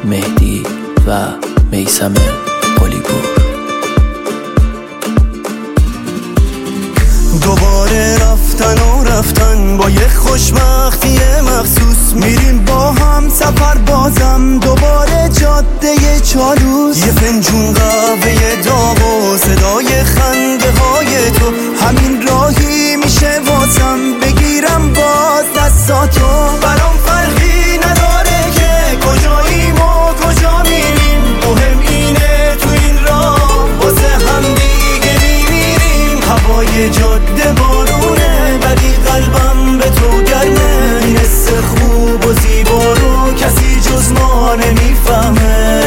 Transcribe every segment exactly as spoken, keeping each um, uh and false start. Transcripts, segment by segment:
مهدی و میثم قلی‌پور. دوباره رفتن و رفتن با یه خوشبختی مخصوص، میریم با هم سفر بازم دوباره جاده چالوس. یه فنجون قهوه داغ و صدای خنده های تو، همین راهی میشه واسم بگیرم باز دستاتو. برام فرقی نداره که کجاییم و کجا میریم، مهم اینه تو این راه واسه هم دیگه میمیریم. هوای جاده بارونه ولی قلبم به تو گرمه، این حس خوب و زیبا رو کسی جز ما نمیفهمه.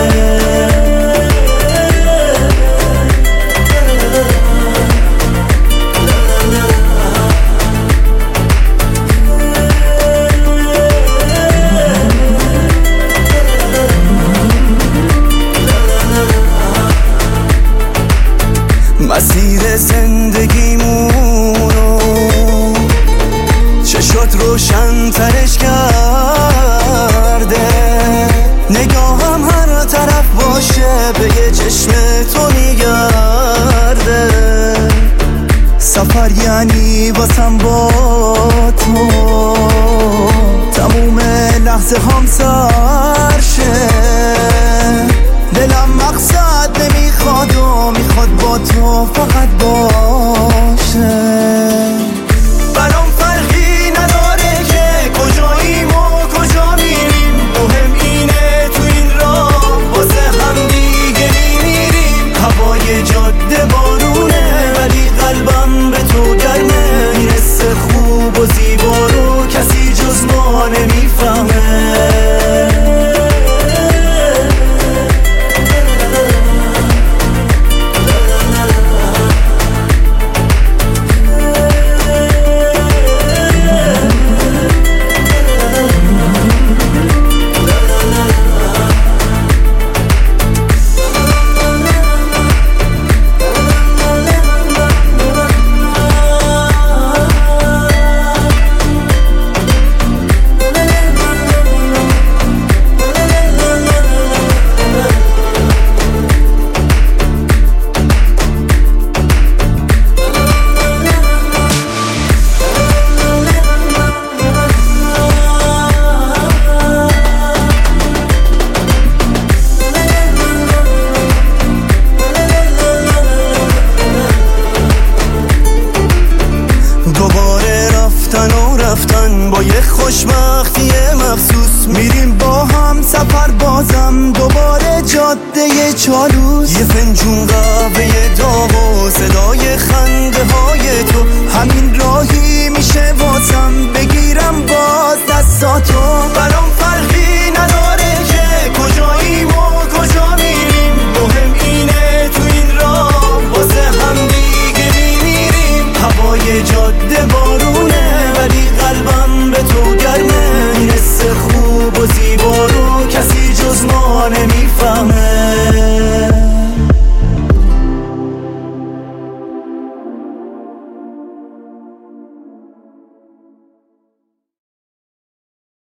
مسیر زندگیمونو چشات روشن ترش کرده، نگاهم هر طرف باشه به یه چشم تو میگرده. سفر یعنی واسم با تو تموم لحظه هم سر شه، دلم مقصد نمیخواد و میخواد با تو فقط باشه. برام فرقی نداره که کجاییم و کجا میریم، مهم اینه تو این راه واسه هم دیگه میمیریم. هوای جاده بارونه ولی قلبم به تو گرمه، این حس خوب و زیبا رو کسی جز ما نمیفهمه. با یه خوشبختی مخصوص، میریم با هم سفر بازم دوباره جاده چالوس. یه فنجون قهوه داغ و صدای خنده های تو، همین راهی میشه واسم بگیرم باز دستاتو. برام فرقی نداره که کجاییم و کجا میریم، مهم اینه تو این راه واسه هم دیگه میمیریم. هوای جاده بارونه ولی قلبم به تو گرمه، این حس خوب و زیبا رو کسی جز ما نمیفهمه.